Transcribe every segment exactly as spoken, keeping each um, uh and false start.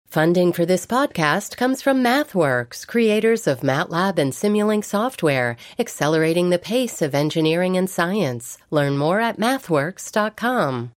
Funding for this podcast comes from MathWorks, creators of MATLAB and Simulink software, accelerating the pace of engineering and science. Learn more at mathworks dot com.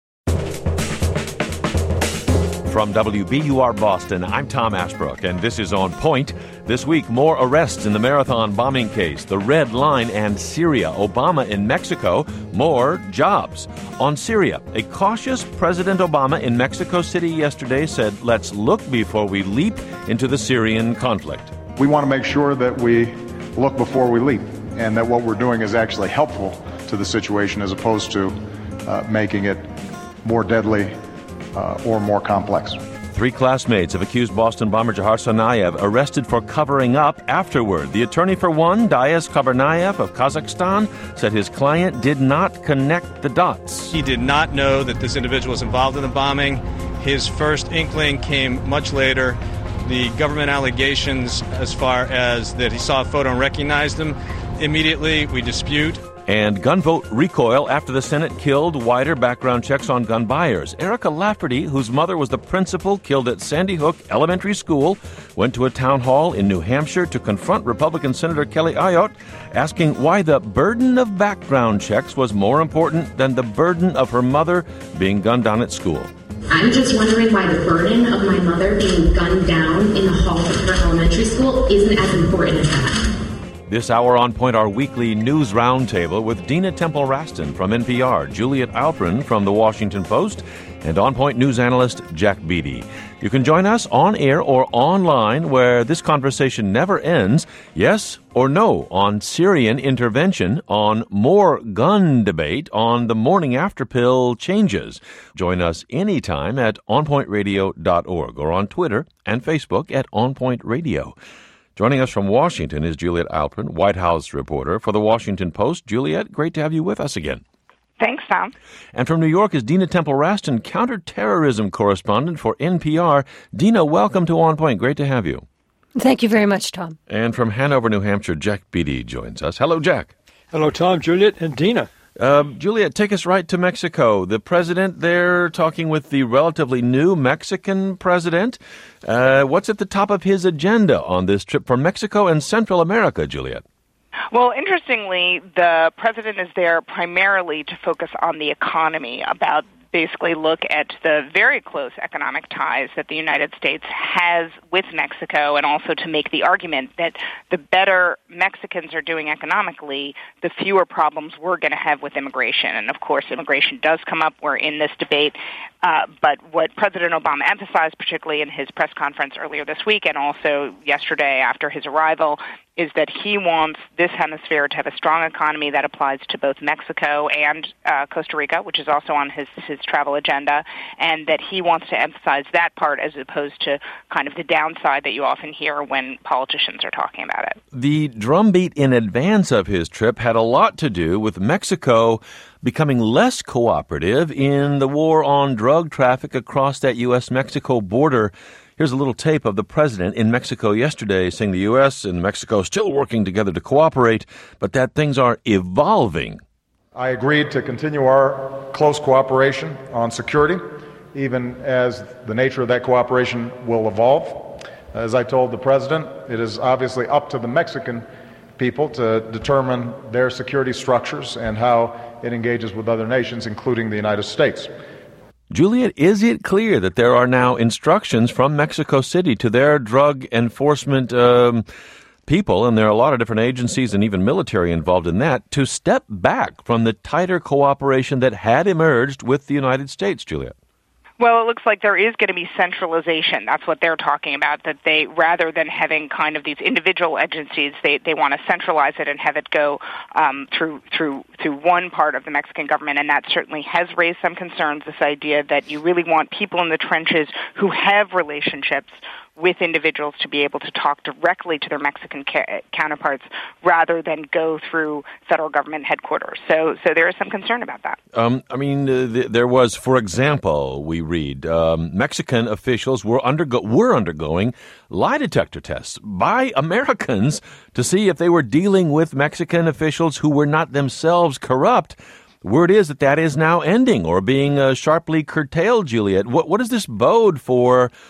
From W B U R Boston, I'm Tom Ashbrook, and this is On Point. This week, more arrests in the Marathon bombing case, the Red Line, and Syria, Obama in Mexico, more jobs. On Syria, a cautious President Obama in Mexico City yesterday said, let's look before we leap into the Syrian conflict. We want to make sure that we look before we leap, and that what we're doing is actually helpful to the situation as opposed to uh, making it more deadly Uh, or more complex. Three classmates of accused Boston bomber Dzhokhar Tsarnaev arrested for covering up afterward. The attorney for one, Dias Kabarnayev of Kazakhstan, said his client did not connect the dots. He did not know that this individual was involved in the bombing. His first inkling came much later. The government allegations as far as that he saw a photo and recognized him immediately, we dispute. And gun vote recoil after the Senate killed wider background checks on gun buyers. Erica Lafferty, whose mother was the principal killed at Sandy Hook Elementary School, went to a town hall in New Hampshire to confront Republican Senator Kelly Ayotte, asking why the burden of background checks was more important than the burden of her mother being gunned down at school. I'm just wondering why the burden of my mother being gunned down in the halls of her elementary school isn't as important as that. This hour on Point, our weekly news roundtable with Dina Temple-Raston from N P R, Juliet Alpern from The Washington Post, and On Point news analyst Jack Beatty. You can join us on air or online where this conversation never ends. Yes or no on Syrian intervention, on more gun debate, on the morning after pill changes. Join us anytime at on point radio dot org or on Twitter and Facebook at On Point Radio. Joining us from Washington is Juliet Alpern, White House reporter for The Washington Post. Juliet, great to have you with us again. Thanks, Tom. And from New York is Dina Temple-Raston, counterterrorism correspondent for N P R. Dina, welcome to On Point. Great to have you. Thank you very much, Tom. And from Hanover, New Hampshire, Jack Beatty joins us. Hello, Jack. Hello, Tom, Juliet, and Dina. Uh, Juliet, take us right to Mexico. The president there talking with the relatively new Mexican president. Uh, what's at the top of his agenda on this trip for Mexico and Central America, Juliet? Well, interestingly, the president is there primarily to focus on the economy, about basically look at the very close economic ties that the United States has with Mexico, and also to make the argument that the better Mexicans are doing economically, the fewer problems we're going to have with immigration. And, of course, immigration does come up. We're in this debate. Uh, but what President Obama emphasized, particularly in his press conference earlier this week and also yesterday after his arrival, is that he wants this hemisphere to have a strong economy that applies to both Mexico and uh, Costa Rica, which is also on his, his travel agenda, and that he wants to emphasize that part as opposed to kind of the downside that you often hear when politicians are talking about it. The drumbeat in advance of his trip had a lot to do with Mexico becoming less cooperative in the war on drug traffic across that U S Mexico border. Here's a little tape of the president in Mexico yesterday saying the U S and Mexico still working together to cooperate, but that things are evolving. I agreed to continue our close cooperation on security, even as the nature of that cooperation will evolve. As I told the president, it is obviously up to the Mexican people to determine their security structures and how it engages with other nations, including the United States. Juliet, is it clear that there are now instructions from Mexico City to their drug enforcement um, people, and there are a lot of different agencies and even military involved in that, to step back from the tighter cooperation that had emerged with the United States, Juliet? Well, it looks like there is going to be centralization. That's what they're talking about, that they, rather than having kind of these individual agencies, they, they want to centralize it and have it go um, through through through one part of the Mexican government, and that certainly has raised some concerns, this idea that you really want people in the trenches who have relationships with individuals to be able to talk directly to their Mexican ca- counterparts rather than go through federal government headquarters. So so there is some concern about that. Um, I mean, uh, th- there was, for example, we read, um, Mexican officials were, undergo- were undergoing lie detector tests by Americans to see if they were dealing with Mexican officials who were not themselves corrupt. Word is that that is now ending or being uh, sharply curtailed, Juliet. What, what does this bode for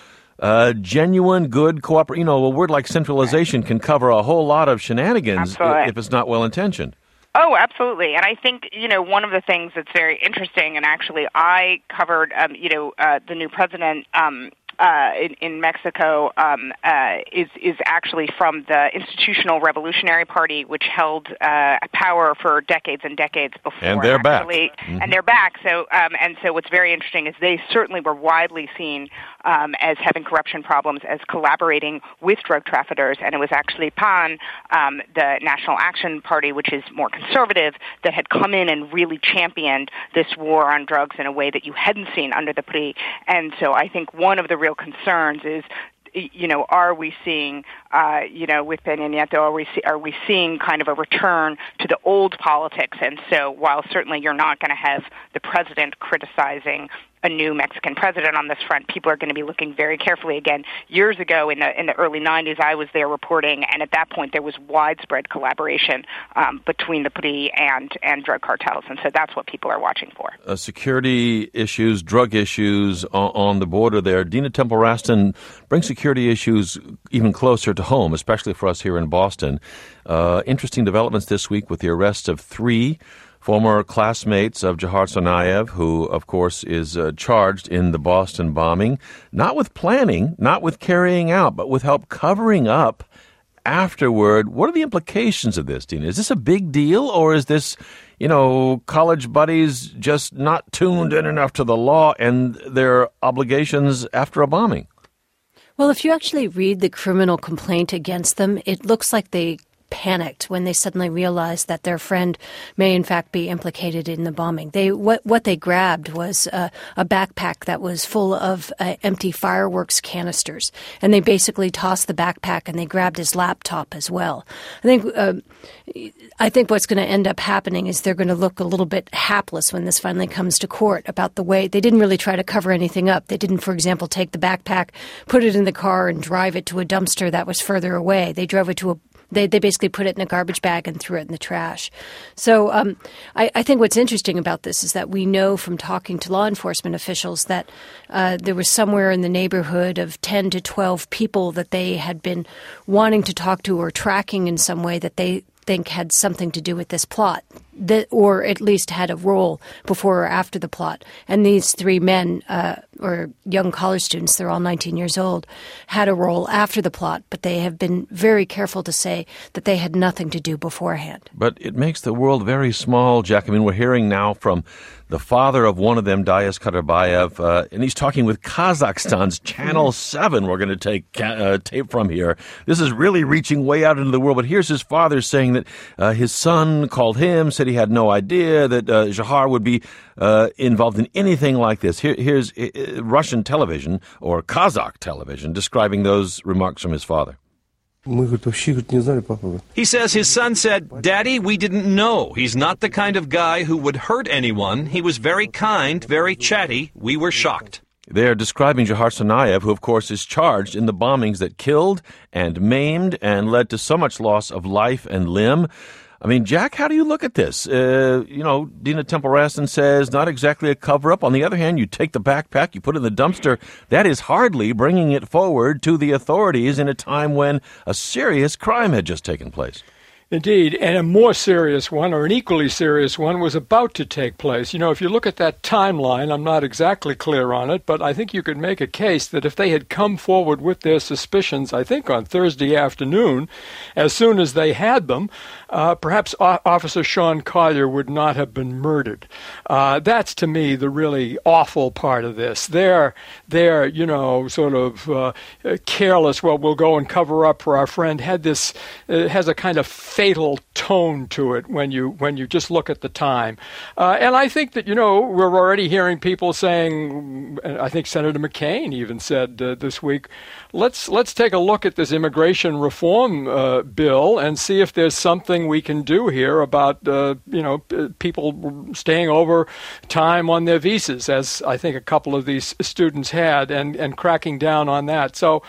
uh, genuine, good cooperation. You know, a word like centralization can cover a whole lot of shenanigans Absolutely. if it's not well-intentioned. Oh, absolutely. And I think, you know, one of the things that's very interesting, and actually I covered, um, you know, uh, the new president um, uh, in, in Mexico um, uh, is, is actually from the Institutional Revolutionary Party, which held uh, power for decades and decades before. And they're actually, back. Mm-hmm. And they're back. So, um, and so what's very interesting is they certainly were widely seen um, as having corruption problems, as collaborating with drug traffickers. And it was actually P A N, um, the National Action Party, which is more conservative, that had come in and really championed this war on drugs in a way that you hadn't seen under the P R I. And so I think one of the real concerns is, you know, are we seeing, uh, you know, with Peña Nieto, are we, see, are we seeing kind of a return to the old politics? And so while certainly you're not going to have the president criticizing a new Mexican president on this front, people are going to be looking very carefully. Again, years ago in the in the early nineties, I was there reporting, and at that point there was widespread collaboration um, between the P R I and, and drug cartels, and so that's what people are watching for. Uh, security issues, drug issues on, on the border there. Dina Temple-Raston brings security issues even closer to home, especially for us here in Boston. Uh, interesting developments this week with the arrest of three former classmates of Dzhokhar Tsarnaev, who, of course, is uh, charged in the Boston bombing, not with planning, not with carrying out, but with help covering up afterward. What are the implications of this, Dina? Is this a big deal, or is this, you know, college buddies just not tuned in enough to the law and their obligations after a bombing? Well, if you actually read the criminal complaint against them, it looks like they panicked when they suddenly realized that their friend may in fact be implicated in the bombing. They what what they grabbed was uh, a backpack that was full of uh, empty fireworks canisters, and they basically tossed the backpack and they grabbed his laptop as well. I think uh, I think what's going to end up happening is they're going to look a little bit hapless when this finally comes to court about the way they didn't really try to cover anything up. They didn't, for example, take the backpack, put it in the car, and drive it to a dumpster that was further away. They drove it to a They they basically put it in a garbage bag and threw it in the trash. So um, I, I think what's interesting about this is that we know from talking to law enforcement officials that uh, there was somewhere in the neighborhood of ten to twelve people that they had been wanting to talk to or tracking in some way that they think had something to do with this plot, that, or at least had a role before or after the plot. And these three men, uh, or young college students, they're all nineteen years old, had a role after the plot, but they have been very careful to say that they had nothing to do beforehand. But it makes the world very small, Jack. I mean, we're hearing now from the father of one of them, Dias Kaderbayev, uh, and he's talking with Kazakhstan's Channel seven. We're going to take uh, tape from here. This is really reaching way out into the world. But here's his father saying that uh, his son called him, said he had no idea that uh, Dzhokhar would be uh, involved in anything like this. Here, here's uh, Russian television, or Kazakh television, describing those remarks from his father. He says his son said, "Daddy, we didn't know. He's not the kind of guy who would hurt anyone. He was very kind, very chatty. We were shocked." They're describing Dzhokhar Tsarnaev, who, of course, is charged in the bombings that killed and maimed and led to so much loss of life and limb. I mean, Jack, how do you look at this? Uh, you know, Dina Temple-Raston says not exactly a cover-up. On the other hand, you take the backpack, you put it in the dumpster. That is hardly bringing it forward to the authorities in a time when a serious crime had just taken place. Indeed, and a more serious one, or an equally serious one, was about to take place. You know, if you look at that timeline, I'm not exactly clear on it, but I think you could make a case that if they had come forward with their suspicions, I think on Thursday afternoon, as soon as they had them, uh, perhaps o- Officer Sean Collier would not have been murdered. Uh, that's, to me, the really awful part of this. They're, they're you know, sort of uh, careless, well, we'll go and cover up for our friend, had this, uh, has a kind of fatal tone to it when you when you just look at the time. Uh, and I think that, you know, we're already hearing people saying, I think Senator McCain even said uh, this week, let's let's take a look at this immigration reform uh, bill and see if there's something we can do here about, uh, you know, people staying over time on their visas, as I think a couple of these students had, and, and cracking down on that. So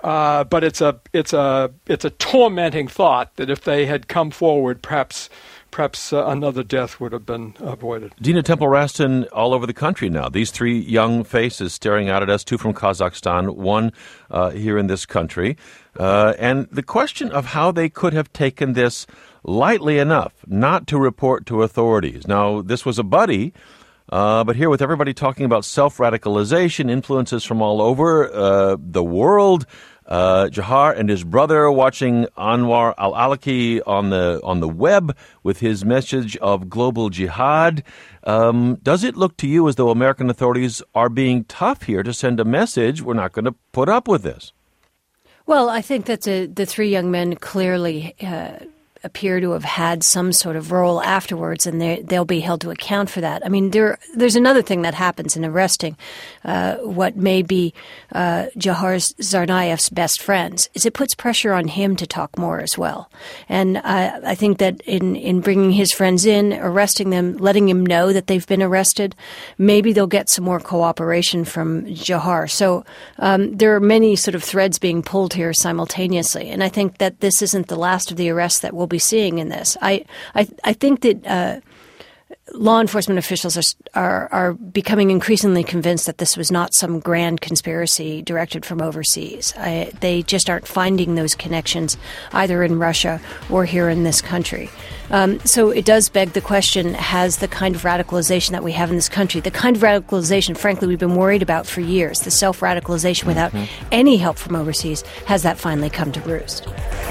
Uh, but it's a it's a it's a tormenting thought that if they had come forward, perhaps perhaps uh, another death would have been avoided. Dina Temple-Raston, all over the country now. These three young faces staring out at us, two from Kazakhstan, one uh, here in this country. Uh, and the question of how they could have taken this lightly enough not to report to authorities. Now, this was a buddy, uh, but here with everybody talking about self-radicalization, influences from all over uh, the world, Uh, Jahar and his brother watching Anwar al-Awlaki on the on the web with his message of global jihad. Um, does it look to you as though American authorities are being tough here to send a message, we're not going to put up with this? Well, I think that the, the three young men clearly uh, appear to have had some sort of role afterwards, and they'll be held to account for that. I mean, there there's another thing that happens in arresting uh, what may be uh, Jahar Tsarnaev's best friends, is it puts pressure on him to talk more as well. And I, I think that in, in bringing his friends in, arresting them, letting him know that they've been arrested, maybe they'll get some more cooperation from Jahar. So um, there are many sort of threads being pulled here simultaneously, and I think that this isn't the last of the arrests that we'll be seeing in this. I I, I think that uh, law enforcement officials are, are are becoming increasingly convinced that this was not some grand conspiracy directed from overseas. I, they just aren't finding those connections either in Russia or here in this country. Um, so it does beg the question, has the kind of radicalization that we have in this country, the kind of radicalization, frankly, we've been worried about for years, the self-radicalization without mm-hmm. any help from overseas, has that finally come to roost?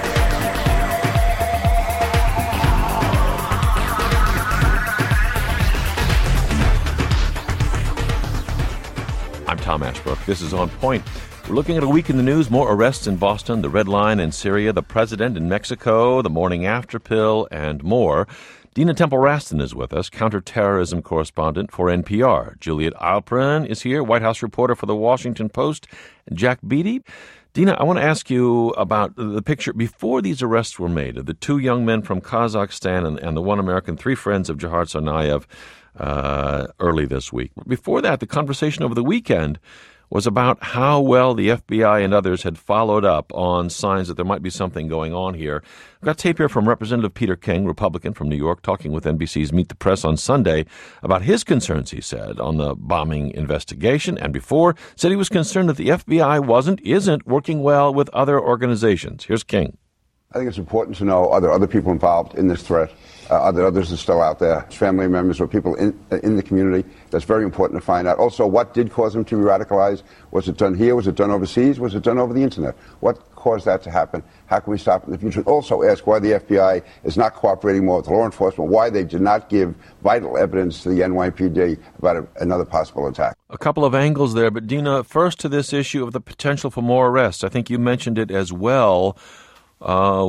I'm Tom Ashbrook. This is On Point. We're looking at a week in the news, more arrests in Boston, the Red Line in Syria, the president in Mexico, the morning after pill, and more. Dina Temple-Raston is with us, counterterrorism correspondent for N P R. Juliet Alpern is here, White House reporter for The Washington Post, and Jack Beatty. Dina, I want to ask you about the picture before these arrests were made of the two young men from Kazakhstan and, and the one American, three friends of Jahar Tsarnaev uh, early this week. Before that, the conversation over the weekend was about how well the F B I and others had followed up on signs that there might be something going on here. I've got tape here from Representative Peter King, Republican from New York, talking with N B C's Meet the Press on Sunday about his concerns, he said, on the bombing investigation, and before said he was concerned that the F B I wasn't, isn't working well with other organizations. Here's King. I think it's important to know, are there other people involved in this threat? Uh, are there others that are still out there, family members or people in in the community? That's very important to find out. Also, what did cause them to be radicalized? Was it done here? Was it done overseas? Was it done over the internet? What caused that to happen? How can we stop it in the future? Also ask why the F B I is not cooperating more with law enforcement, why they did not give vital evidence to the N Y P D about a, another possible attack. A couple of angles there, but Dina, first to this issue of the potential for more arrests. I think you mentioned it as well. Uh,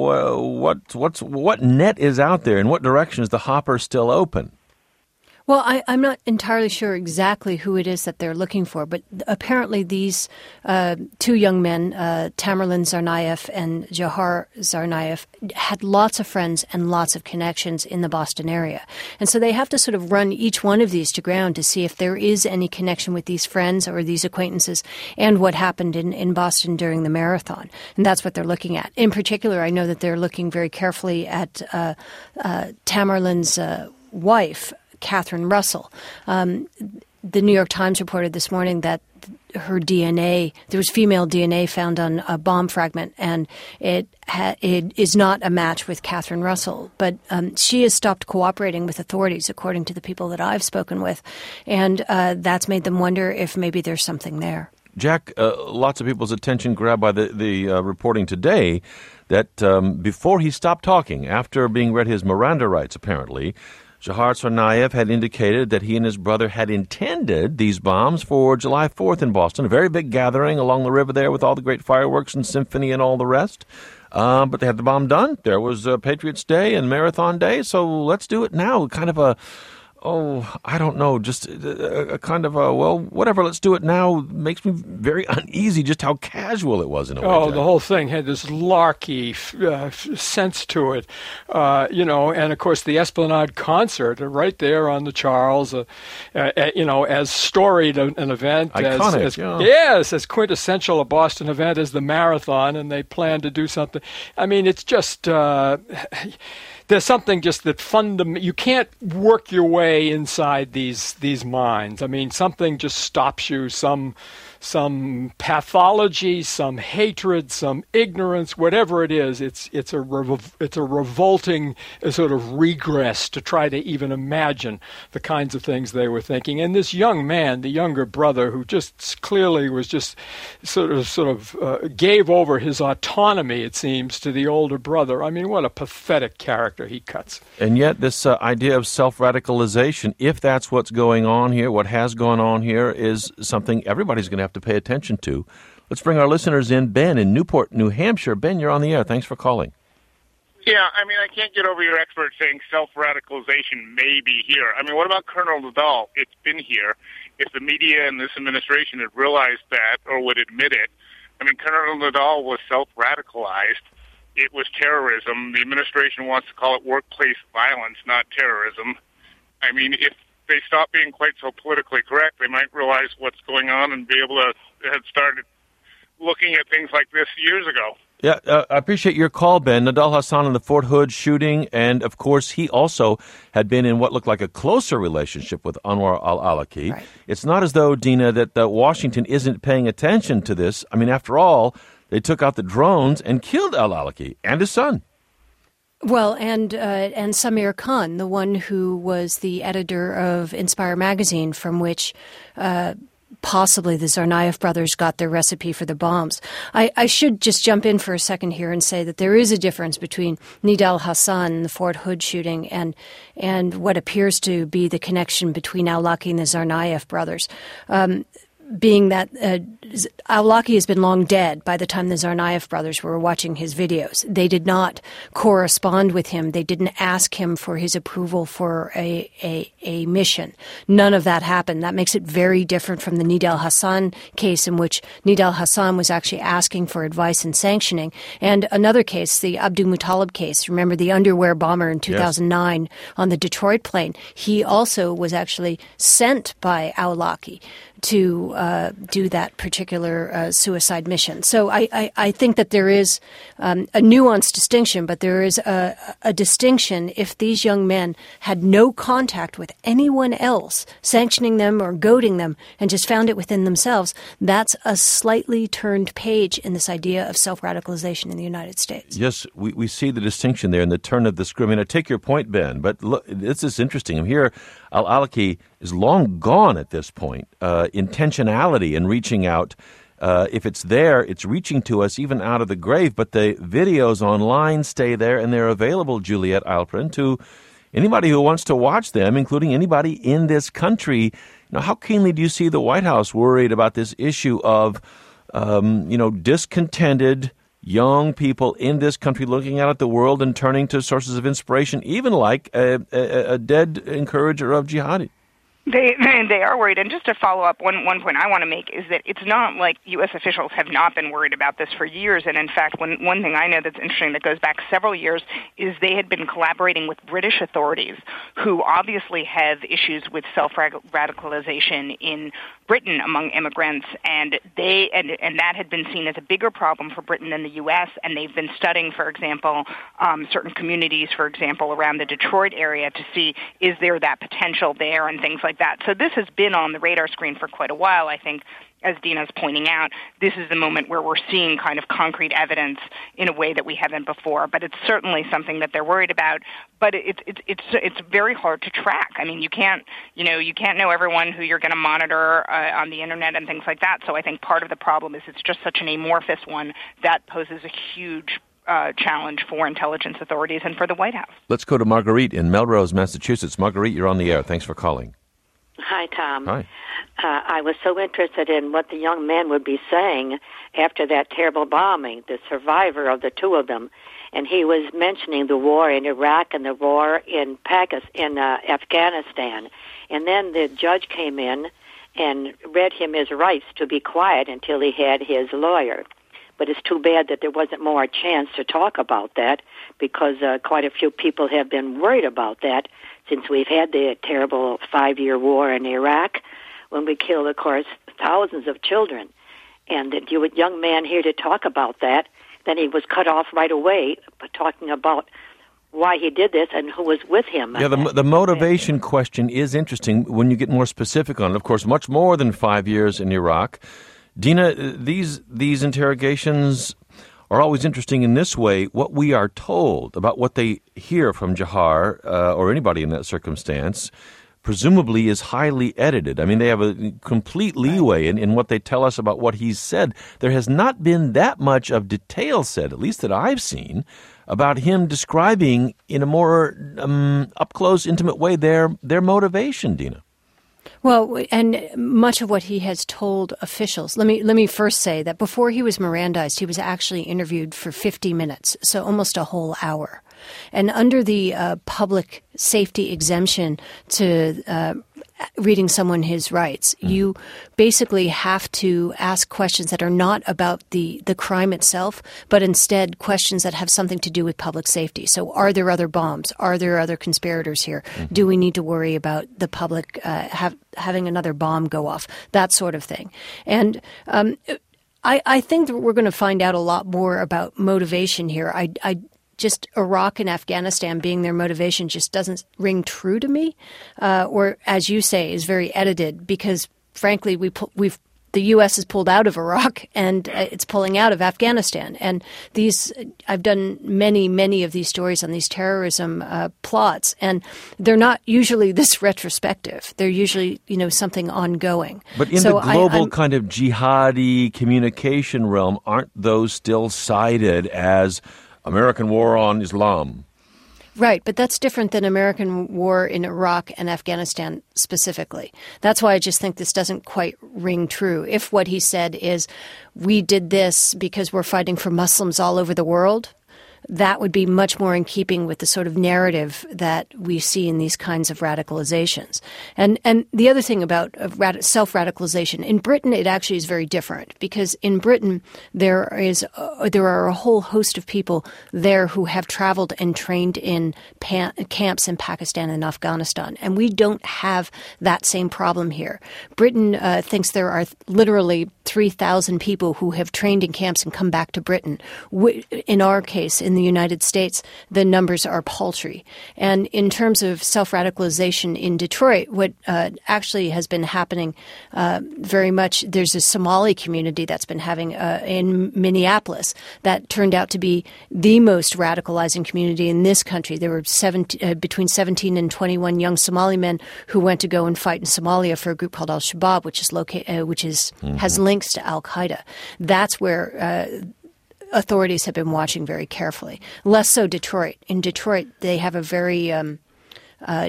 what what's what net is out there? In what direction is the hopper still open? Well, I, I'm not entirely sure exactly who it is that they're looking for, but apparently these uh, two young men, uh, Tamerlan Tsarnaev and Jahar Tsarnaev, had lots of friends and lots of connections in the Boston area. And so they have to sort of run each one of these to ground to see if there is any connection with these friends or these acquaintances and what happened in, in Boston during the marathon. And that's what they're looking at. In particular, I know that they're looking very carefully at uh, uh, Tamerlan's uh, wife, Catherine Russell. Um, the New York Times reported this morning that her D N A, there was female D N A found on a bomb fragment, and it ha- it is not a match with Catherine Russell. But um, she has stopped cooperating with authorities, according to the people that I've spoken with, and uh, that's made them wonder if maybe there's something there. Jack, uh, lots of people's attention grabbed by the, the uh, reporting today that um, before he stopped talking, after being read his Miranda rights, apparently, Jahar Tsarnaev had indicated that he and his brother had intended these bombs for July fourth in Boston, a very big gathering along the river there with all the great fireworks and symphony and all the rest. Uh, but they had the bomb done. There was uh, Patriots Day and Marathon Day, so let's do it now. Kind of a oh, I don't know, just a, a kind of a, well, whatever, let's do it now makes me very uneasy just how casual it was in a way. Oh, Jack. The whole thing had this larky uh, sense to it, uh, you know, and of course the Esplanade concert right there on the Charles, uh, uh, you know, as storied an, an event. Iconic, as, as, yeah. Yes, as quintessential a Boston event as the Marathon, and they plan to do something. I mean, it's just... Uh, There's something just that fundam- you can't work your way inside these these minds. I mean, something just stops you, some some pathology, some hatred, some ignorance, whatever it is. It's it's a rev- it's a revolting sort of regress to try to even imagine the kinds of things they were thinking. And this young man, the younger brother, who just clearly was just sort of sort of uh, gave over his autonomy, it seems, to the older brother. I mean, what a pathetic character he cuts. And yet this uh, idea of self-radicalization, if that's what's going on here, what has gone on here, is something everybody's going to have to pay attention to. Let's bring our listeners in. Ben in Newport, New Hampshire. Ben, you're on the air. Thanks for calling. Yeah, I mean, I can't get over your expert saying self-radicalization may be here. I mean, what about Colonel Nadal? It's been here. If the media and this administration had realized that or would admit it, I mean, Colonel Nadal was self-radicalized. It was terrorism. The administration wants to call it workplace violence, not terrorism. I mean, if they stop being quite so politically correct, they might realize what's going on and be able to have started looking at things like this years ago. Yeah, uh, I appreciate your call, Ben. Nidal Hasan in the Fort Hood shooting, and of course he also had been in what looked like a closer relationship with Anwar al-Awlaki. Right. It's not as though, Dina, that uh, Washington isn't paying attention to this. I mean, after all, they took out the drones and killed al-Awlaki and his son. Well, and uh, and Samir Khan, the one who was the editor of Inspire magazine, from which uh, possibly the Tsarnaev brothers got their recipe for the bombs. I, I should just jump in for a second here and say that there is a difference between Nidal Hasan and the Fort Hood shooting and and what appears to be the connection between al-Awlaki and the Tsarnaev brothers. Um, being that uh, al-Awlaki has been long dead by the time the Tsarnaev brothers were watching his videos. They did not correspond with him. They didn't ask him for his approval for a, a, a mission. None of that happened. That makes it very different from the Nidal Hasan case, in which Nidal Hasan was actually asking for advice and sanctioning. And another case, the Abdul Muttalib case, remember the underwear bomber in two thousand nine yes. on the Detroit plane? He also was actually sent by al-Awlaki to uh, do that particular uh, suicide mission. So I, I, I think that there is um, a nuanced distinction, but there is a, a distinction if these young men had no contact with anyone else, sanctioning them or goading them, and just found it within themselves. That's a slightly turned page in this idea of self-radicalization in the United States. Yes, we, we see the distinction there in the turn of the screw. I mean, I take your point, Ben, but look, this is interesting. I'm here, al-Awlaki is long gone at this point. Uh, intentionality in reaching out, uh, if it's there, it's reaching to us even out of the grave, but the videos online stay there, and they're available, Juliet Alprin, to anybody who wants to watch them, including anybody in this country. Now, how keenly do you see the White House worried about this issue of, um, you know, discontented young people in this country looking out at the world and turning to sources of inspiration, even like a, a, a dead encourager of jihad? They they are worried. And just to follow up, one, one point I want to make is that it's not like U S officials have not been worried about this for years. And in fact, one, one thing I know that's interesting that goes back several years is they had been collaborating with British authorities who obviously have issues with self-radicalization in Britain among immigrants. And they and, and that had been seen as a bigger problem for Britain than the U S. And they've been studying, for example, um, certain communities, for example, around the Detroit area to see is there that potential there and things like that. So this has been on the radar screen for quite a while. I think, as Dina's pointing out, this is the moment where we're seeing kind of concrete evidence in a way that we haven't before. But it's certainly something that they're worried about. But it's it's it's it's very hard to track. I mean, you can't you know you can't know everyone who you're going to monitor uh, on the internet and things like that. So I think part of the problem is it's just such an amorphous one that poses a huge Uh, challenge for intelligence authorities and for the White House. Let's go to Marguerite in Melrose, Massachusetts. Marguerite, you're on the air. Thanks for calling. Hi, Tom. Hi. Uh, I was so interested in what the young man would be saying after that terrible bombing, the survivor of the two of them. and he was mentioning the war in Iraq and the war in Pakistan, in uh, Afghanistan. And then the judge came in and read him his rights to be quiet until he had his lawyer. But it's too bad that there wasn't more chance to talk about that, because uh, quite a few people have been worried about that since we've had the terrible five-year war in Iraq, when we killed, of course, thousands of children. And that you a young man here to talk about that, then he was cut off right away, but talking about why he did this and who was with him. Yeah, the, the motivation question is interesting when you get more specific on it. Of course, much more than five years in Iraq. Dina, these these interrogations are always interesting in this way. What we are told about what they hear from Jahar uh, or anybody in that circumstance presumably is highly edited. I mean, they have a complete leeway in, in what they tell us about what he's said. There has not been that much of detail said, at least that I've seen, about him describing in a more um, up-close, intimate way their their motivation, Dina. Well, and much of what he has told officials. Let me let me first say that before he was Mirandized, he was actually interviewed for fifty minutes, so almost a whole hour. And under the uh, public safety exemption to uh, reading someone his rights, mm. you basically have to ask questions that are not about the, the crime itself, but instead questions that have something to do with public safety. So are there other bombs? Are there other conspirators here? Mm-hmm. Do we need to worry about the public uh, have, having another bomb go off? That sort of thing. And um, I, I think that we're going to find out a lot more about motivation here. I, I Just Iraq and Afghanistan being their motivation just doesn't ring true to me, uh, or as you say, is very edited, because frankly, we pu- we've the U S has pulled out of Iraq and uh, it's pulling out of Afghanistan. And these, I've done many, many of these stories on these terrorism uh, plots, and they're not usually this retrospective. They're usually, you know, something ongoing. But in so the global I, kind of jihadi communication realm, aren't those still cited as American war on Islam? Right, but that's different than American war in Iraq and Afghanistan specifically. That's why I just think this doesn't quite ring true. If what he said is, we did this because we're fighting for Muslims all over the world, that would be much more in keeping with the sort of narrative that we see in these kinds of radicalizations. And and the other thing about self-radicalization, in Britain it actually is very different, because in Britain there is uh, there are a whole host of people there who have traveled and trained in pa- camps in Pakistan and Afghanistan, and we don't have that same problem here. Britain uh, thinks there are literally three thousand people who have trained in camps and come back to Britain. In our case, in the United States, the numbers are paltry. And in terms of self-radicalization in Detroit, what uh, actually has been happening uh, very much, there's a Somali community that's been having uh, in Minneapolis that turned out to be the most radicalizing community in this country. There were seventeen, uh, between seventeen and twenty-one young Somali men who went to go and fight in Somalia for a group called Al-Shabaab, which is located, uh, which is mm-hmm. has links to Al-Qaeda. That's where uh, authorities have been watching very carefully. Less so Detroit. In Detroit, they have a very um, uh,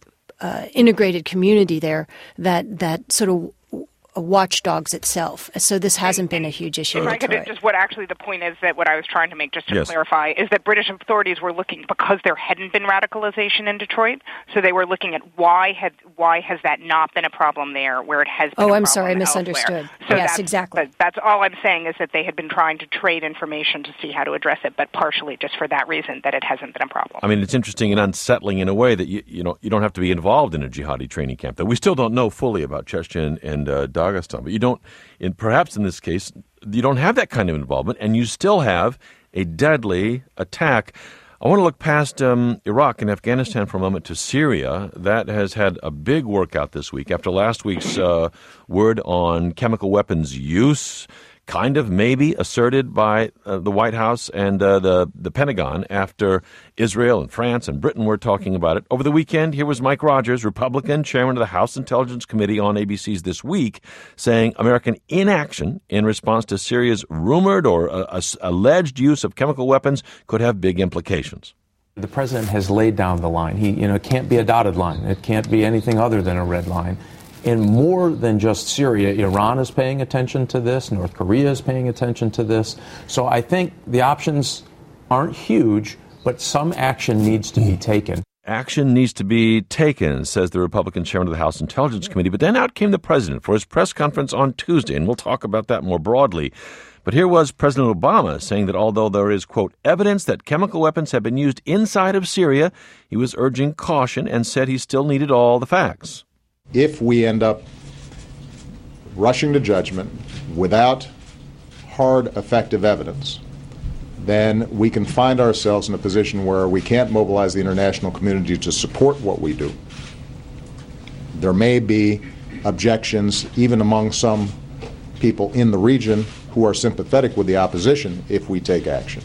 uh, integrated community there that, that sort of watchdogs itself. So this hasn't been a huge issue in Detroit. If I could just, what actually the point is that what I was trying to make, just to yes. clarify, is that British authorities were looking, because there hadn't been radicalization in Detroit, so they were looking at why had why has that not been a problem there where it has been Oh, a I'm problem sorry, I elsewhere. misunderstood. So yes, that's, exactly. That's all I'm saying, is that they had been trying to trade information to see how to address it, but partially just for that reason, that it hasn't been a problem. I mean, it's interesting and unsettling in a way that you, you know you don't have to be involved in a jihadi training camp. That we still don't know fully about Chechnya and, and uh, Dagestan, but you don't. In, perhaps in this case, you don't have that kind of involvement, and you still have a deadly attack. I want to look past um, Iraq and Afghanistan for a moment to Syria. That has had a big workout this week after last week's uh, word on chemical weapons use, kind of maybe asserted by uh, the White House and uh, the, the Pentagon after Israel and France and Britain were talking about it. Over the weekend, here was Mike Rogers, Republican, chairman of the House Intelligence Committee on A B C's This Week, saying American inaction in response to Syria's rumored or uh, uh, alleged use of chemical weapons could have big implications. The president has laid down the line. He, you know, it can't be a dotted line. It can't be anything other than a red line. And more than just Syria, Iran is paying attention to this. North Korea is paying attention to this. So I think the options aren't huge, but some action needs to be taken. Action needs to be taken, says the Republican chairman of the House Intelligence Committee. But then out came the president for his press conference on Tuesday, and we'll talk about that more broadly. But here was President Obama saying that although there is, quote, evidence that chemical weapons have been used inside of Syria, he was urging caution and said he still needed all the facts. If we end up rushing to judgment without hard, effective evidence, then we can find ourselves in a position where we can't mobilize the international community to support what we do. There may be objections even among some people in the region who are sympathetic with the opposition if we take action.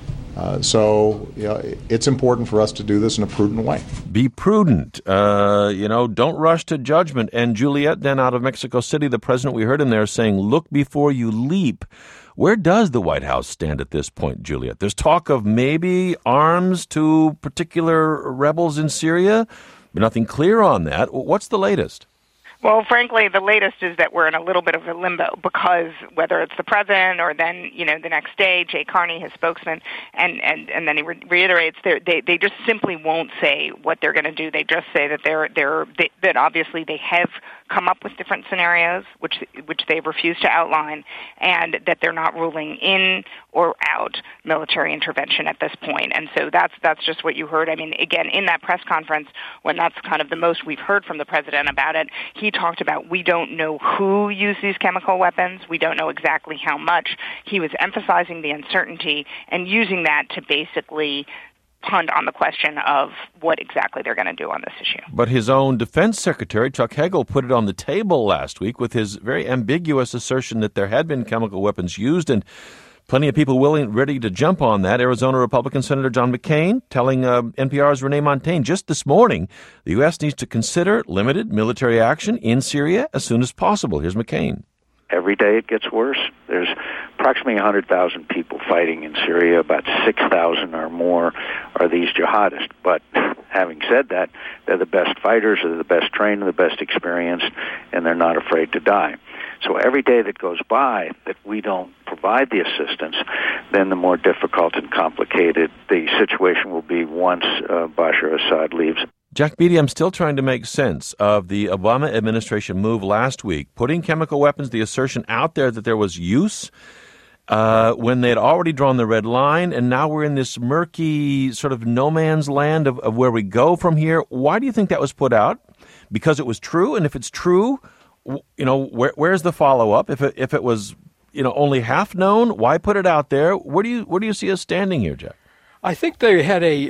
Uh, so you know, it's important for us to do this in a prudent way. Be prudent. Uh, you know, don't rush to judgment. And Juliet, then out of Mexico City, the president, we heard him there saying, look before you leap. Where does the White House stand at this point, Juliet? There's talk of maybe arms to particular rebels in Syria, but nothing clear on that. What's the latest? Well, frankly, the latest is that we're in a little bit of a limbo because whether it's the president or then, you know, the next day, Jay Carney, his spokesman, and, and, and then he re- reiterates they they just simply won't say what they're going to do. They just say that they're they're they, that obviously they have come up with different scenarios, which which they've refused to outline, and that they're not ruling in or out military intervention at this point. And so that's that's just what you heard. I mean, again, in that press conference, when that's kind of the most we've heard from the president about it, he talked about we don't know who used these chemical weapons. We don't know exactly how much. He was emphasizing the uncertainty and using that to basically punt on the question of what exactly they're going to do on this issue. But his own defense secretary, Chuck Hagel, put it on the table last week with his very ambiguous assertion that there had been chemical weapons used, and plenty of people willing, ready to jump on that. Arizona Republican Senator John McCain telling uh, N P R's Renee Montagne just this morning the U S needs to consider limited military action in Syria as soon as possible. Here's McCain. Every day it gets worse. There's approximately one hundred thousand people fighting in Syria. About six thousand or more are these jihadists. But having said that, they're the best fighters, they're the best trained, the best experienced, and they're not afraid to die. So every day that goes by that we don't provide the assistance, then the more difficult and complicated the situation will be once uh, Bashar Assad leaves. Jack Beatty, I'm still trying to make sense of the Obama administration move last week, putting chemical weapons, the assertion out there that there was use uh, when they had already drawn the red line, and now we're in this murky sort of no man's land of, of where we go from here. Why do you think that was put out? Because it was true, and if it's true, you know, where, where's the follow-up? If it, if it was, you know, only half known, why put it out there? Where do you where do you see us standing here, Jack? I think they had a,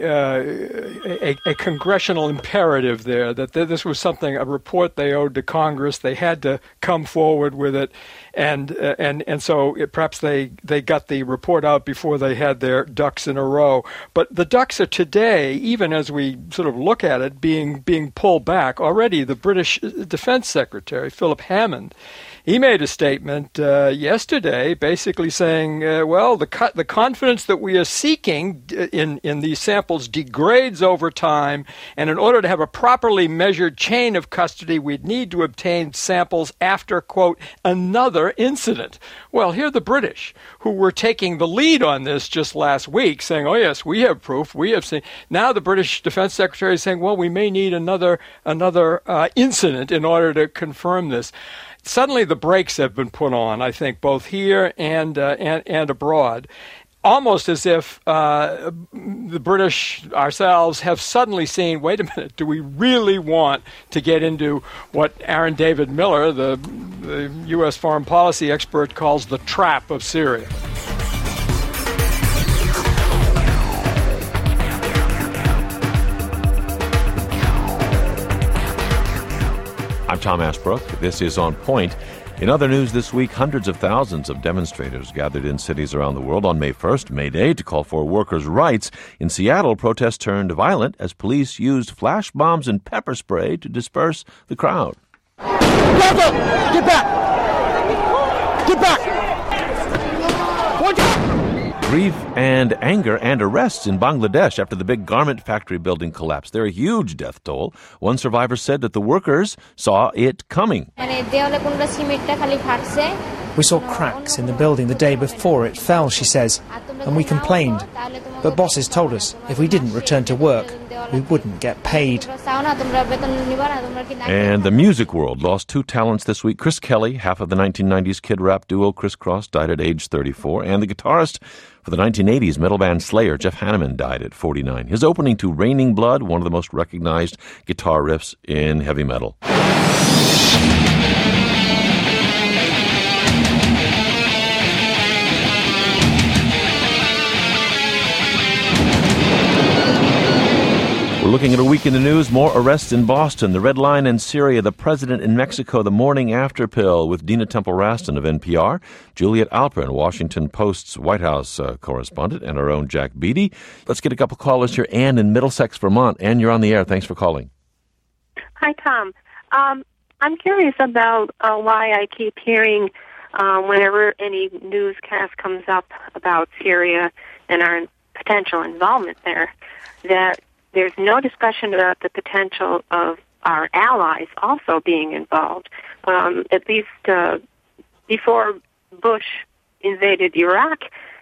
uh, a a congressional imperative there that this was something, a report they owed to Congress. They had to come forward with it, and uh, and and so it, perhaps they, they got the report out before they had their ducks in a row. But the ducks are today, even as we sort of look at it, being being pulled back. Already the British Defense Secretary, Philip Hammond, he made a statement uh, yesterday basically saying, uh, well, the co- the confidence that we are seeking in, in these samples degrades over time, and in order to have a properly measured chain of custody, we'd need to obtain samples after, quote, another incident. Well, here are the British, who were taking the lead on this just last week, saying, oh, yes, we have proof, we have seen. Now the British Defense Secretary is saying, well, we may need another, another uh, incident in order to confirm this. Suddenly the brakes have been put on, I think, both here and uh, and, and abroad, almost as if uh, the British ourselves have suddenly seen, wait a minute, do we really want to get into what Aaron David Miller, the, the U S foreign policy expert, calls the trap of Syria? I'm Tom Ashbrook. This is On Point. In other news this week, hundreds of thousands of demonstrators gathered in cities around the world on May first, May Day, to call for workers' rights. In Seattle, protests turned violent as police used flash bombs and pepper spray to disperse the crowd. Get back! Get back! Get back! Grief and anger and arrests in Bangladesh after the big garment factory building collapsed. There a huge death toll. One survivor said that the workers saw it coming. We saw cracks in the building the day before it fell, she says, and we complained. But bosses told us if we didn't return to work, we wouldn't get paid. And the music world lost two talents this week. Chris Kelly, half of the nineteen nineties kid rap duo Criss Cross, died at age thirty-four. And the guitarist for the nineteen eighties metal band Slayer, Jeff Hanneman, died at forty-nine. His opening to Raining Blood, one of the most recognized guitar riffs in heavy metal. We're looking at a week in the news. More arrests in Boston, the Red Line in Syria, the president in Mexico, the morning after pill with Dina Temple-Raston of N P R, Juliet Alpern, Washington Post's White House uh, correspondent, and our own Jack Beatty. Let's get a couple callers here. Ann in Middlesex, Vermont. Ann, you're on the air. Thanks for calling. Hi, Tom. Um, I'm curious about uh, why I keep hearing uh, whenever any newscast comes up about Syria and our potential involvement there, that there's no discussion about the potential of our allies also being involved. Um, at least uh, before Bush invaded Iraq,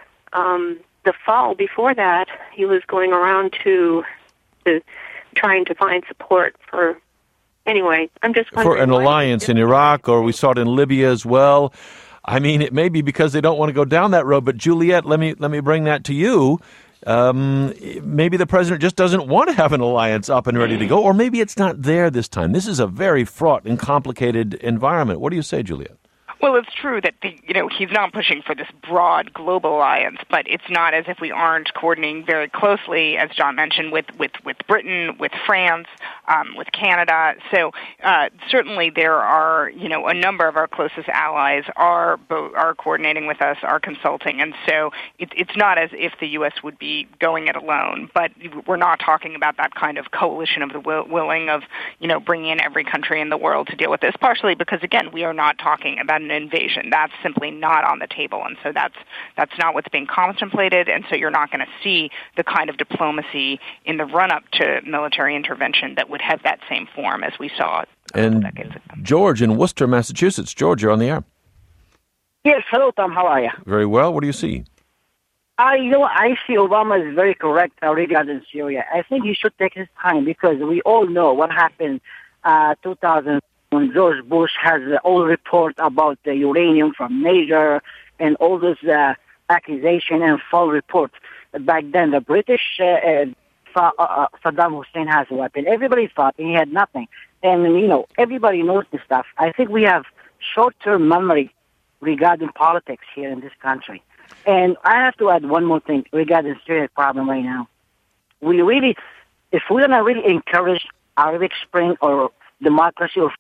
um, the fall before that, he was going around to, to trying to find support for. Anyway, I'm just wondering for an alliance in Iraq, or we saw it in Libya as well. I mean, it may be because they don't want to go down that road. But Juliet, let me let me bring that to you. Um, maybe the president just doesn't want to have an alliance up and ready to go, or maybe it's not there this time. This is a very fraught and complicated environment. What do you say, Juliet? Well, it's true that the, you know he's not pushing for this broad global alliance, but it's not as if we aren't coordinating very closely, as John mentioned, with with, with Britain, with France, um, with Canada. So uh, certainly there are you know a number of our closest allies are bo- are coordinating with us, are consulting, and so it, it's not as if the U S would be going it alone. But we're not talking about that kind of coalition of the will- willing of you know bringing in every country in the world to deal with this. Partially because again we are not talking about an invasion. That's simply not on the table, and so that's that's not what's being contemplated, and so you're not going to see the kind of diplomacy in the run-up to military intervention that would have that same form as we saw a and couple decades ago. George in Worcester, Massachusetts. George, you're on the air. Yes, hello, Tom. How are you? Very well. What do you see? I, you know, I see Obama is very correct uh, regarding Syria. I think he should take his time because we all know what happened uh, two thousand when George Bush has the old report about the uranium from Niger and all those uh, accusation and false reports. Back then, the British uh, uh, thought uh, Saddam Hussein has a weapon. Everybody thought he had nothing. And, you know, everybody knows this stuff. I think we have short-term memory regarding politics here in this country. And I have to add one more thing regarding the Syria problem right now. We really, if we're going to really encourage Arabic Spring or democracy, or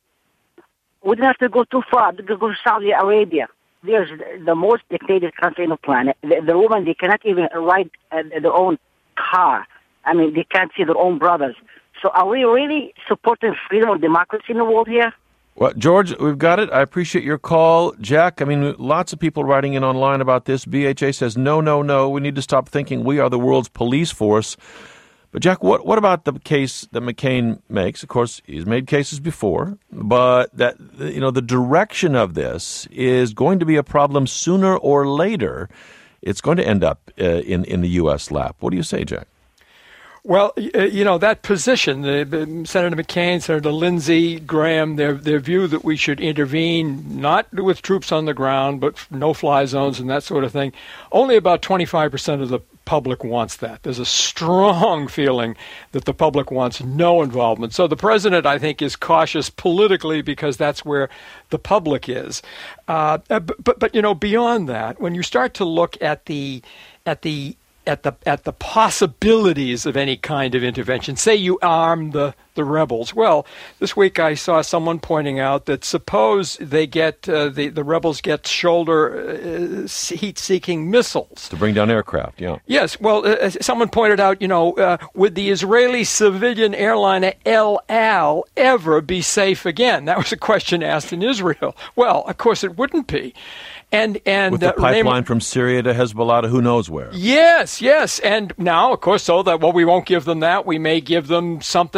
we don't have to go too far. We go to Saudi Arabia. There's the most dictated country on the planet. The, the women, they cannot even ride uh, their own car. I mean, they can't see their own brothers. So are we really supporting freedom and democracy in the world here? Well, George, we've got it. I appreciate your call. Jack, I mean, lots of people writing in online about this. B H A says, no, no, no, we need to stop thinking we are the world's police force. But, Jack, what what about the case that McCain makes? Of course, he's made cases before, but that, you know, the direction of this is going to be a problem sooner or later. It's going to end up uh, in, in the U S lap. What do you say, Jack? Well, you know, that position, the, Senator McCain, Senator Lindsey Graham, their their view that we should intervene, not with troops on the ground, but no-fly zones and that sort of thing, only about twenty-five percent of the public wants that. There's a strong feeling that the public wants no involvement. So the president, I think, is cautious politically because that's where the public is. Uh, but, but, but, you know, beyond that, when you start to look at the at the at the at the possibilities of any kind of intervention. Say you arm the, the rebels. Well, this week I saw someone pointing out that suppose they get uh, the the rebels get shoulder uh, heat-seeking missiles to bring down aircraft. Yeah. Yes. Well, uh, someone pointed out, you know, uh, would the Israeli civilian airliner El Al ever be safe again? That was a question asked in Israel. Well, of course it wouldn't be. And, and with the uh, pipeline Raymond, from Syria to Hezbollah to who knows where. Yes, yes. And now, of course, so that, well, we won't give them that. We may give them something else,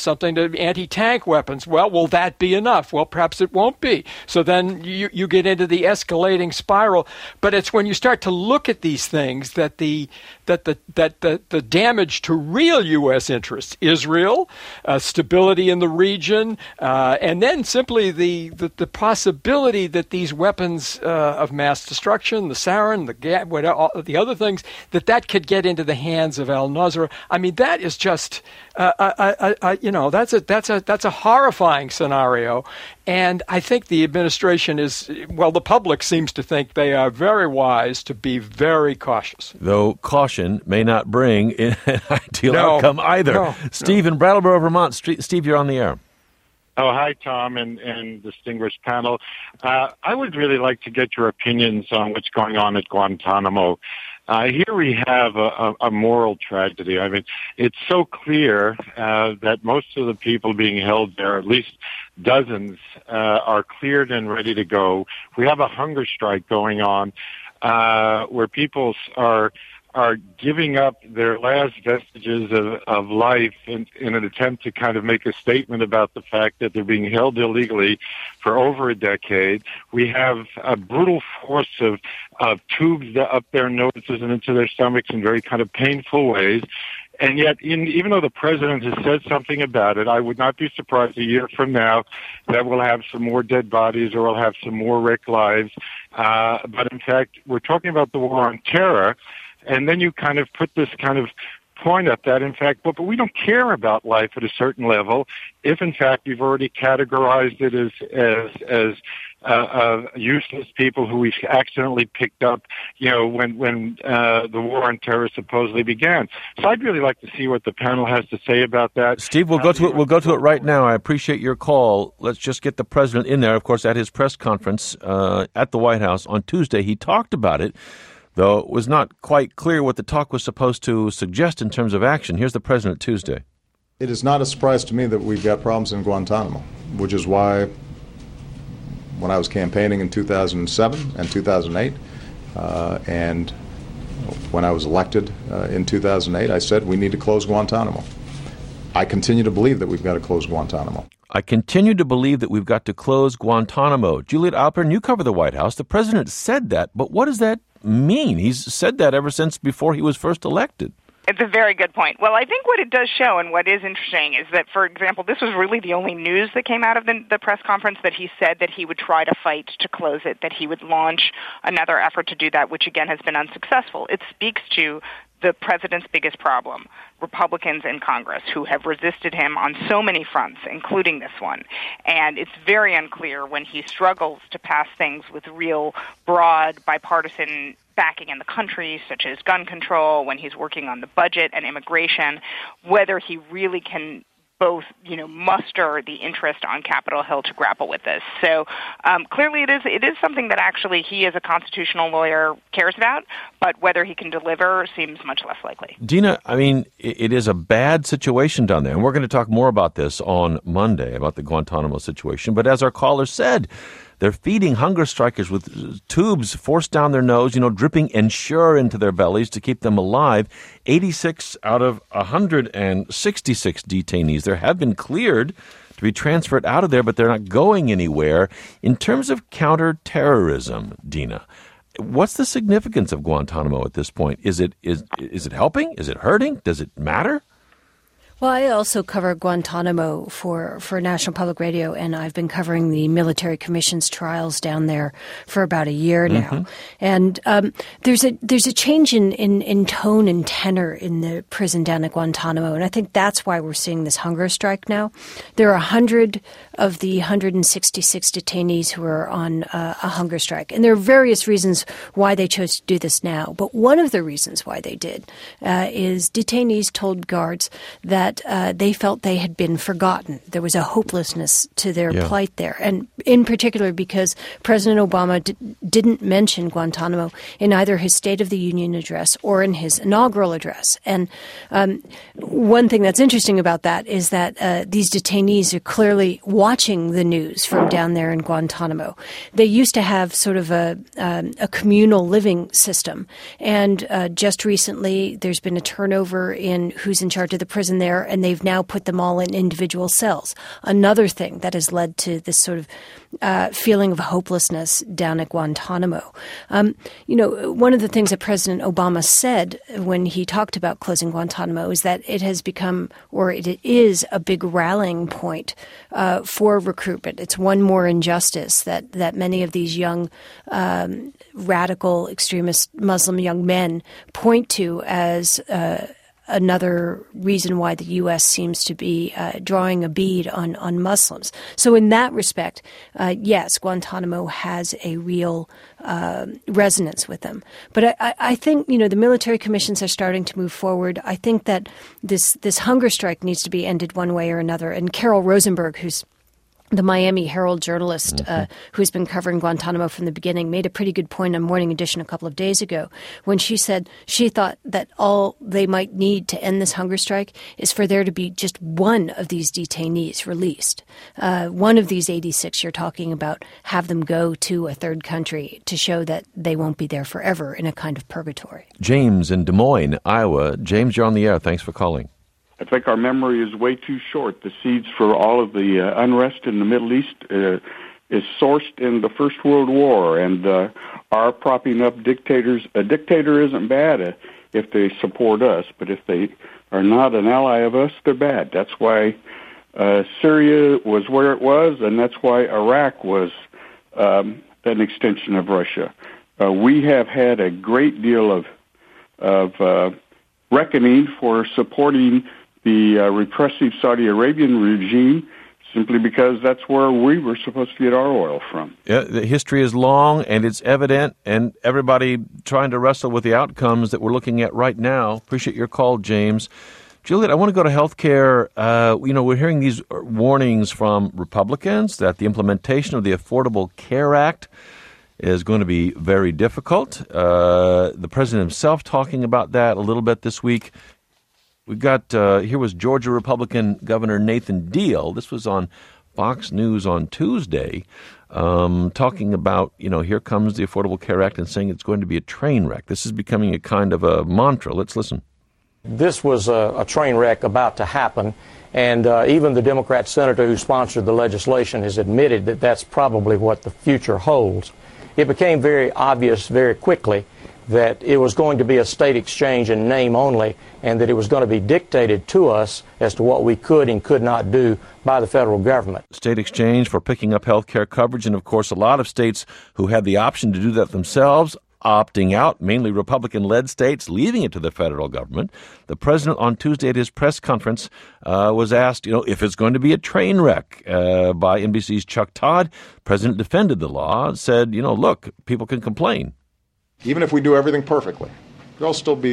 something to anti-tank weapons. Well, will that be enough? Well, perhaps it won't be. So then you, you get into the escalating spiral. But it's when you start to look at these things that the that the that the, the damage to real U S interests, Israel, uh, stability in the region, uh, and then simply the, the, the possibility that these weapons uh, of mass destruction, the sarin, the ga- whatever, all, the other things, that that could get into the hands of al-Nusra. I mean, that is just, uh, I, I, I, you know, that's a that's a that's a horrifying scenario. And I think the administration is, well, the public seems to think they are very wise to be very cautious. Though caution may not bring an ideal no, outcome either. No, Steve no. in Brattleboro, Vermont. Steve, you're on the air. Oh, hi, Tom, and, and distinguished panel. Uh, I would really like to get your opinions on what's going on at Guantanamo. Uh, here we have a, a, a moral tragedy. I mean, it's so clear uh, that most of the people being held there, at least dozens, uh, are cleared and ready to go. We have a hunger strike going on uh, where people are are giving up their last vestiges of, of life in, in an attempt to kind of make a statement about the fact that they're being held illegally for over a decade. We have a brutal force of, of tubes up their noses and into their stomachs in very kind of painful ways. And yet, in, even though the president has said something about it, I would not be surprised a year from now that we'll have some more dead bodies or we'll have some more wrecked lives. Uh, but in fact, we're talking about the war on terror. And then you kind of put this kind of point up that, in fact, but, but we don't care about life at a certain level if, in fact, you've already categorized it as as as uh, uh, useless people who we accidentally picked up, you know, when when uh, the war on terror supposedly began. So I'd really like to see what the panel has to say about that. Steve, we'll go to it. We'll go to it right now. I appreciate your call. Let's just get the president in there. Of course, at his press conference uh, at the White House on Tuesday, he talked about it, though it was not quite clear what the talk was supposed to suggest in terms of action. Here's the president Tuesday. It is not a surprise to me that we've got problems in Guantanamo, which is why when I was campaigning in two thousand seven and two thousand eight, uh, and when I was elected uh, in two thousand eight, I said we need to close Guantanamo. I continue to believe that we've got to close Guantanamo. I continue to believe that we've got to close Guantanamo. Juliet Alpern, you cover the White House. The president said that, but what does that mean? He's said that ever since before he was first elected. It's a very good point. Well, I think what it does show and what is interesting is that, for example, this was really the only news that came out of the, the press conference, that he said that he would try to fight to close it, that he would launch another effort to do that, which, again, has been unsuccessful. It speaks to the president's biggest problem, Republicans in Congress, who have resisted him on so many fronts, including this one. And it's very unclear when he struggles to pass things with real broad bipartisan backing in the country, such as gun control, when he's working on the budget and immigration, whether he really can both, you know, muster the interest on Capitol Hill to grapple with this. So um, clearly it is it is something that actually he, as a constitutional lawyer, cares about, but whether he can deliver seems much less likely. Dina, I mean, it is a bad situation down there, and we're going to talk more about this on Monday, about the Guantanamo situation. But as our caller said, they're feeding hunger strikers with tubes forced down their nose, you know, dripping Ensure into their bellies to keep them alive. eighty-six out of one hundred sixty-six detainees there have been cleared to be transferred out of there, but they're not going anywhere. In terms of counterterrorism, Dina, what's the significance of Guantanamo at this point? Is it is is it helping? Is it hurting? Does it matter? Well, I also cover Guantanamo for, for National Public Radio, and I've been covering the military commission's trials down there for about a year now. Mm-hmm. And um, there's a there's a change in, in, in tone and tenor in the prison down at Guantanamo, and I think that's why we're seeing this hunger strike now. There are one hundred of the one hundred sixty-six detainees who are on uh, a hunger strike, and there are various reasons why they chose to do this now. But one of the reasons why they did uh, is detainees told guards that Uh, they felt they had been forgotten. There was a hopelessness to their yeah. plight there. And in particular because President Obama d- didn't mention Guantanamo in either his State of the Union address or in his inaugural address. And um, one thing that's interesting about that is that uh, these detainees are clearly watching the news from down there in Guantanamo. They used to have sort of a, um, a communal living system. And uh, just recently there's been a turnover in who's in charge of the prison there. there, and they've now put them all in individual cells. Another thing that has led to this sort of uh, feeling of hopelessness down at Guantanamo. Um, you know, one of the things that President Obama said when he talked about closing Guantanamo is that it has become, or it is, a big rallying point uh, for recruitment. It's one more injustice that, that many of these young um, radical extremist Muslim young men point to as uh, another reason why the U S seems to be uh, drawing a bead on, on Muslims. So in that respect, uh, yes, Guantanamo has a real uh, resonance with them. But I, I think, you know, the military commissions are starting to move forward. I think that this, this hunger strike needs to be ended one way or another. And Carol Rosenberg, who's the Miami Herald journalist mm-hmm. uh, who's been covering Guantanamo from the beginning, made a pretty good point on Morning Edition a couple of days ago when she said she thought that all they might need to end this hunger strike is for there to be just one of these detainees released. Uh, one of these eighty-six you're talking about, have them go to a third country to show that they won't be there forever in a kind of purgatory. James in Des Moines, Iowa. James, you're on the air. Thanks for calling. I think our memory is way too short. The seeds for all of the uh, unrest in the Middle East uh, is sourced in the First World War, and uh, our propping up dictators. A dictator isn't bad uh, if they support us, but if they are not an ally of us, they're bad. That's why uh, Syria was where it was, and that's why Iraq was um, an extension of Russia. Uh, we have had a great deal of of uh, reckoning for supporting the uh, repressive Saudi Arabian regime simply because that's where we were supposed to get our oil from. Yeah, the history is long and it's evident, and everybody trying to wrestle with the outcomes that we're looking at right now. Appreciate your call, James. Juliet, I want to go to healthcare. Uh, you know, we're hearing these warnings from Republicans that the implementation of the Affordable Care Act is going to be very difficult. Uh, the president himself talking about that a little bit this week. We've got, uh, here was Georgia Republican Governor Nathan Deal. This was on Fox News on Tuesday, um, talking about, you know, here comes the Affordable Care Act and saying it's going to be a train wreck. This is becoming a kind of a mantra. Let's listen. This was a, a train wreck about to happen, and uh, even the Democrat senator who sponsored the legislation has admitted that that's probably what the future holds. It became very obvious very quickly that it was going to be a state exchange in name only, and that it was going to be dictated to us as to what we could and could not do by the federal government. State exchange for picking up health care coverage, and of course a lot of states who had the option to do that themselves opting out, mainly Republican-led states, leaving it to the federal government. The president on Tuesday at his press conference uh, was asked, you know, if it's going to be a train wreck uh, by N B C's Chuck Todd. The president defended the law, said, you know, look, people can complain. Even if we do everything perfectly, there'll still be,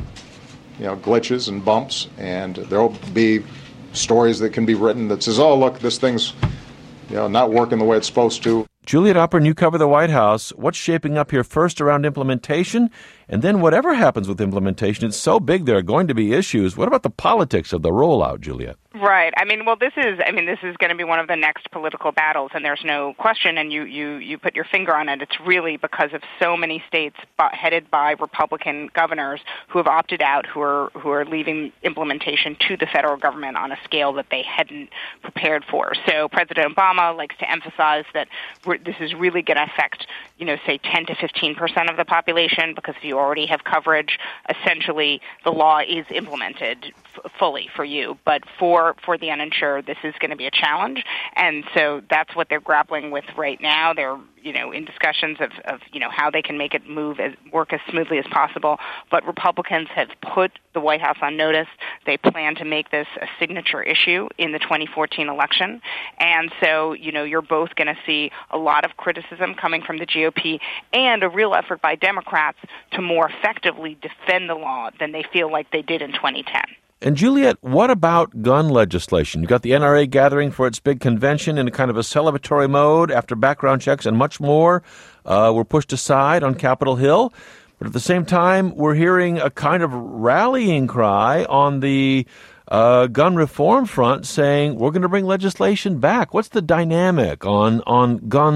you know, glitches and bumps, and there'll be stories that can be written that says, oh, look, this thing's, you know, not working the way it's supposed to. Juliet Oppern, you cover the White House. What's shaping up here first around implementation? And then whatever happens with implementation, it's so big there are going to be issues. What about the politics of the rollout, Juliet? Right. I mean, well, this is, I mean, this is going to be one of the next political battles, and there's no question, and you, you, you put your finger on it. It's really because of so many states headed by Republican governors who have opted out, who are, who are leaving implementation to the federal government on a scale that they hadn't prepared for. So President Obama likes to emphasize that we're, this is really going to affect, you know, say ten to fifteen percent of the population, because if you already have coverage, essentially the law is implemented f- fully for you. But for for the uninsured, this is going to be a challenge, and so that's what they're grappling with right now. They're, you know, in discussions of, of you know, how they can make it move as work as smoothly as possible. But Republicans have put the White House on notice. They plan to make this a signature issue in the twenty fourteen election, and so, you know, you're both going to see a lot of criticism coming from the G O P and a real effort by Democrats to more effectively defend the law than they feel like they did in twenty ten. And Juliet, what about gun legislation? You've got the N R A gathering for its big convention in a kind of a celebratory mode after background checks and much more uh, were pushed aside on Capitol Hill. But at the same time, we're hearing a kind of rallying cry on the uh, gun reform front saying we're going to bring legislation back. What's the dynamic on, on gun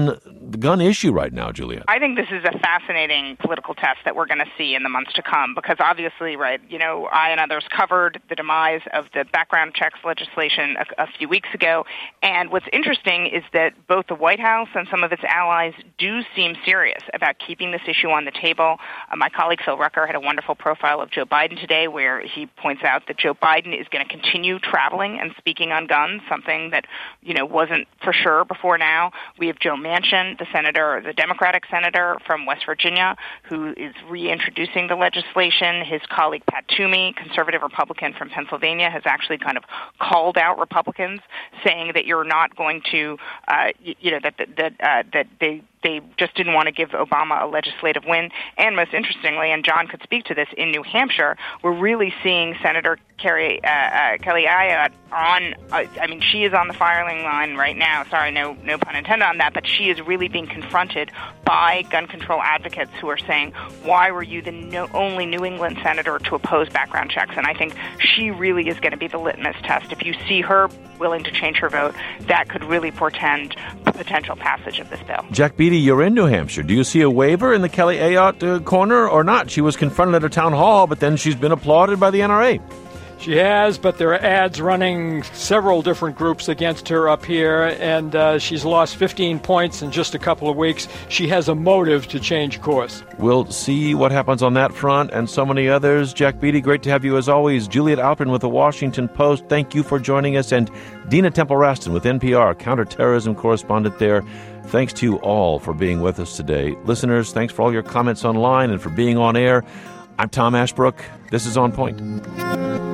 the gun issue right now, Juliet? I think this is a fascinating political test that we're going to see in the months to come because obviously, right, you know, I and others covered the demise of the background checks legislation a, a few weeks ago. And what's interesting is that both the White House and some of its allies do seem serious about keeping this issue on the table. Uh, my colleague Phil Rucker had a wonderful profile of Joe Biden today where he points out that Joe Biden is going to continue traveling and speaking on guns, something that, you know, wasn't for sure before now. We have Joe Manchin, the senator, the Democratic senator from West Virginia, who is reintroducing the legislation. His colleague Pat Toomey, conservative Republican from Pennsylvania, has actually kind of called out Republicans, saying that you're not going to, uh, you, you know, that that uh, that they. They just didn't want to give Obama a legislative win. And most interestingly, and John could speak to this, in New Hampshire, we're really seeing Senator Kerry, uh, uh, Kelly Ayotte on, uh, I mean, she is on the firing line right now. Sorry, no, no pun intended on that, but she is really being confronted by gun control advocates who are saying, why were you the no, only New England senator to oppose background checks? And I think she really is going to be the litmus test. If you see her willing to change her vote, that could really portend potential passage of this bill. Jack Beatty, you're in New Hampshire. Do you see a waiver in the Kelly Ayotte uh, corner or not? She was confronted at a town hall, but then she's been applauded by the N R A. She has, but there are ads running several different groups against her up here, and uh, she's lost fifteen points in just a couple of weeks. She has a motive to change course. We'll see what happens on that front and so many others. Jack Beatty, great to have you as always. Juliet Alpern with the Washington Post, thank you for joining us. And Dina Temple-Raston with N P R, counterterrorism correspondent there. Thanks to you all for being with us today. Listeners, thanks for all your comments online and for being on air. I'm Tom Ashbrook. This is On Point.